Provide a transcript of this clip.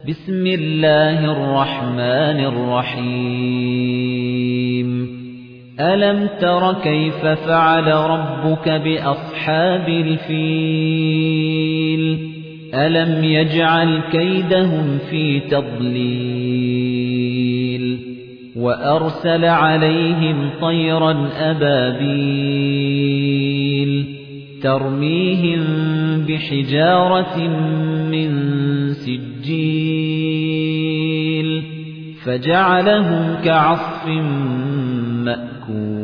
بسم الله الرحمن الرحيم ألم تر كيف فعل ربك بأصحاب الفيل ألم يجعل كيدهم في تضليل وأرسل عليهم طيرا أبابيل ترميهم بحجارة من سجيل فجعلهم كعصف مأكول